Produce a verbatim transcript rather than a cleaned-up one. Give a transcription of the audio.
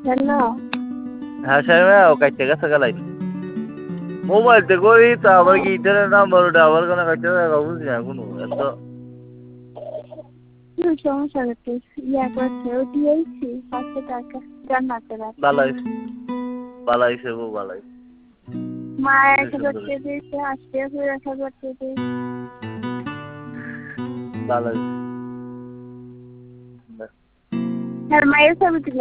hello হ্যাঁ সাহেব ও কাইতে গেছে গেলাই মোবাইল তে করি তা আবার কি ইন্টারনেট নাম্বার ওটা আবার কোনো কাইতে গেছে বুঝি না কোনো এত সমস্যা হচ্ছে ইয়া করছে ও দিয়েছি পাঁচশো টাকা জান্নাতে রাখছে বালাই বালাই সেবো বালাই মা এক হাজার টাকা দিয়েছে আজকে ফের এক হাজার টাকা দিয়েছে বালাই আর মায়ের ছবি তুলে